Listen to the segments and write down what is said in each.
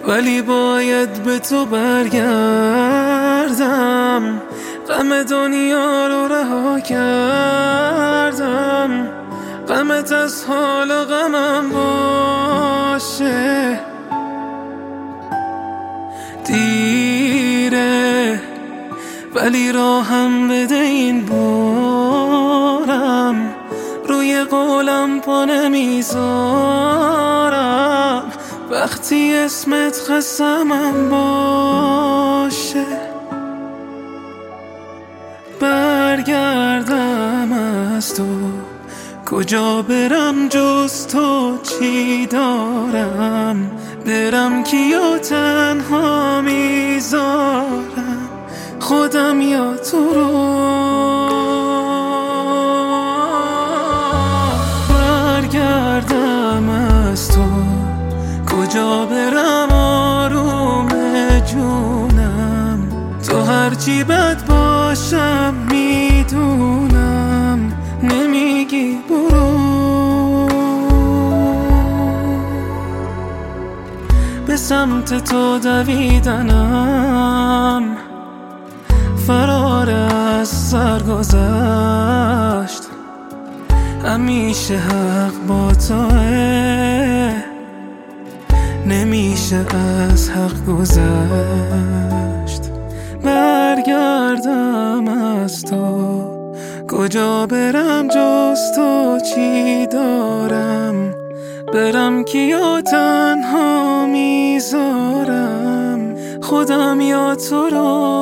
ولی باید به تو برگردم. غم دنیا رو رها کردم، غمت از حال و غمم باشه. دیره ولی راهم بده این بارم، روی قولم پا نمیذارم وقتی اسمت قسمم باشه. برگردم از تو کجا برم جز تو، چی دارم برم کیو تنها میذارم، خودم یا تو رو. برگردم از تو کجا برم آروم جونم، تو هرچی بد باشم میدونم نمیگی برو. به سمت تو دویدنم فرار از سر گذشت، همیشه حق با توه، نمیشه از حق گذشت. برگردم از تو کجا برم جز تو، چی دارم برم کیو تنها میذارم، خودم یا تو رو.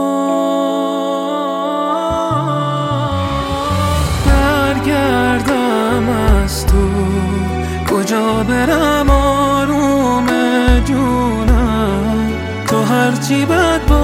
برگردم از تو کجا برم آروم جونم، تو هرچی بد